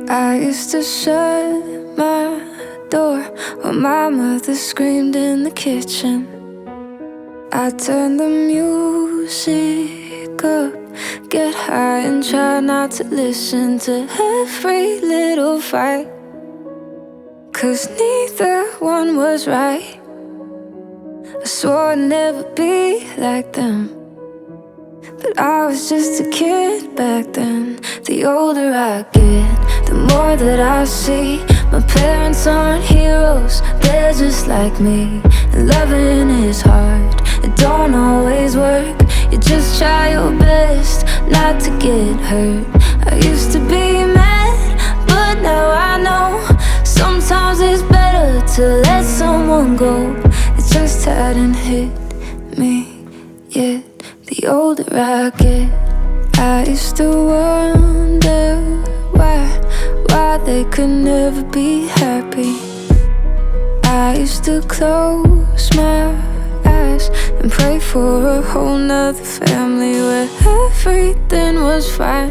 I used to shut my door while my mother screamed in the kitchen. I turned the music up, get high and try not to listen to every little fight, 'cause neither one was right. I swore I'd never be like them, but I was just a kid back then. The older I get, the more that I see my parents aren't heroes, they're just like me. And loving is hard, it don't always work. You just try your best not to get hurt. I used to be mad, but now I know sometimes it's better to let someone go. It just hadn't hit me yet. The older I get, I used to wonder why they could never be happy. I used to close my eyes and pray for a whole nother family where everything was fine,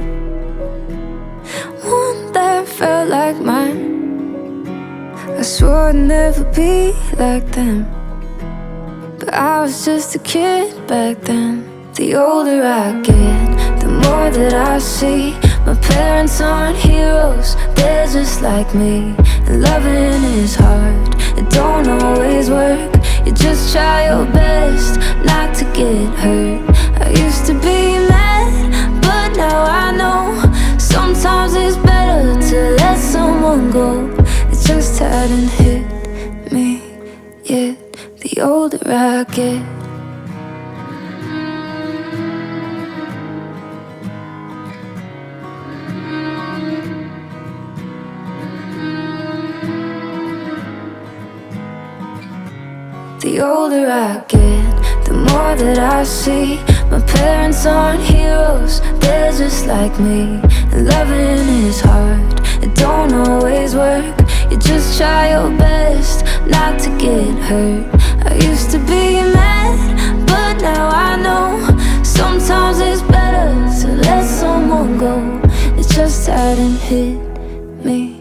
one that felt like mine. I swore I'd never be like them, but I was just a kid back then. The older I get, the more that I see my parents aren't heroes, they're just like me. And loving is hard, it don't always work. You just try your best not to get hurt. I used to be mad, but now I know sometimes it's better to let someone go. It just hadn't hit me yet. The older I get. The older I get, the more that I see my parents aren't heroes, they're just like me. And loving is hard, it don't always work. You just try your best not to get hurt. I used to be mad, but now I know sometimes it's better to let someone go. It just hadn't hit me